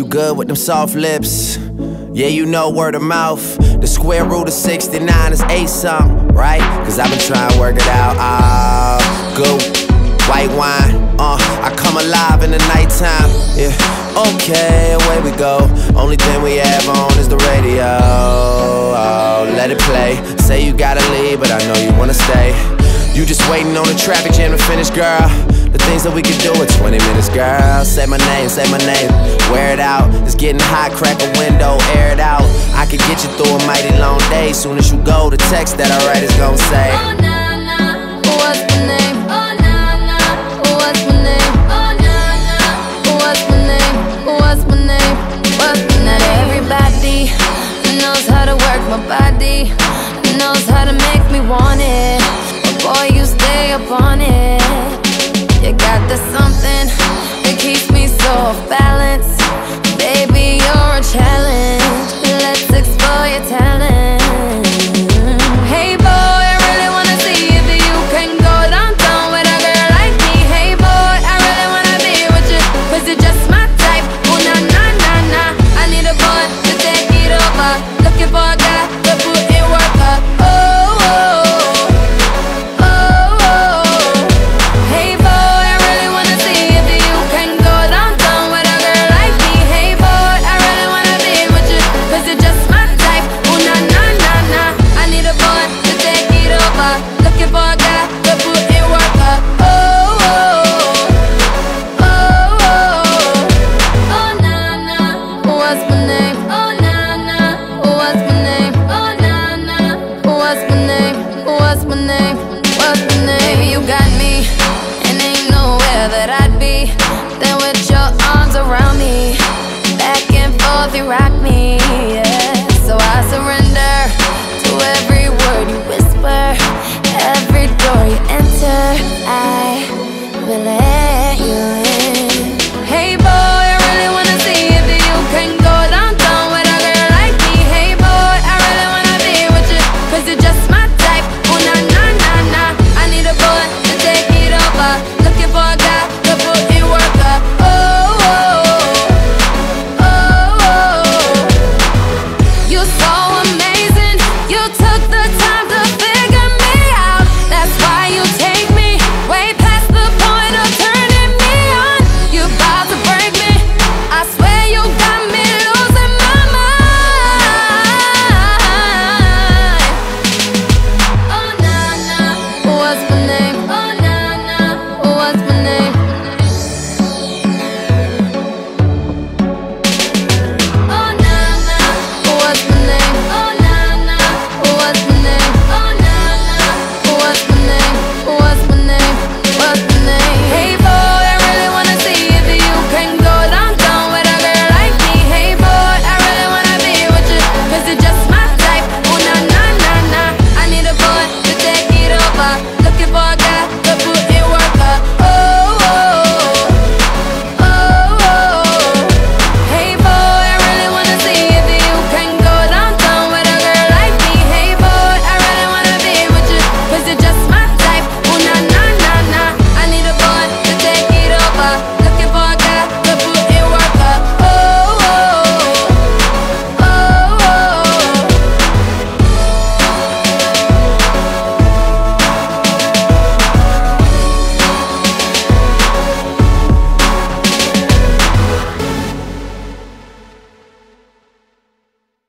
you good with them soft lips. Yeah, you know word of mouth. The square root of 69 is 8 something, right? Cause I've been trying to work it out. Good white wine, I come alive in the nighttime. Yeah, okay, away we go. Only thing we have on is the radio. Oh, let it play. Say you gotta leave, but I know you wanna stay. You just waiting on the traffic jam to finish, girl. The things that we could do in 20 minutes, girl. Say my name, wear it out. It's getting hot, crack a window, air it out. I could get you through a mighty long day. Soon as you go, the text that I write is gon' say, oh nah nah, what's my name? Oh nah nah, what's my name? Oh nah nah, what's my name? What's my name? What's my name? Not everybody knows how to work my body, knows how to make me want it. Boy, you stay up on it. You got the something that keeps me so off balance. Baby, you're a challenge. Let's explore your talent. Hey boy, I really wanna see if you can go downtown with a girl like me. Hey boy, I really wanna be with you, cause you're just my type. Oh nah nah nah nah, I need a boy to take it over. Looking for a guy to put in work. What's my name? What's my name? Baby, you got me, and ain't nowhere that I'd be than with your arms around me. Back and forth, you rock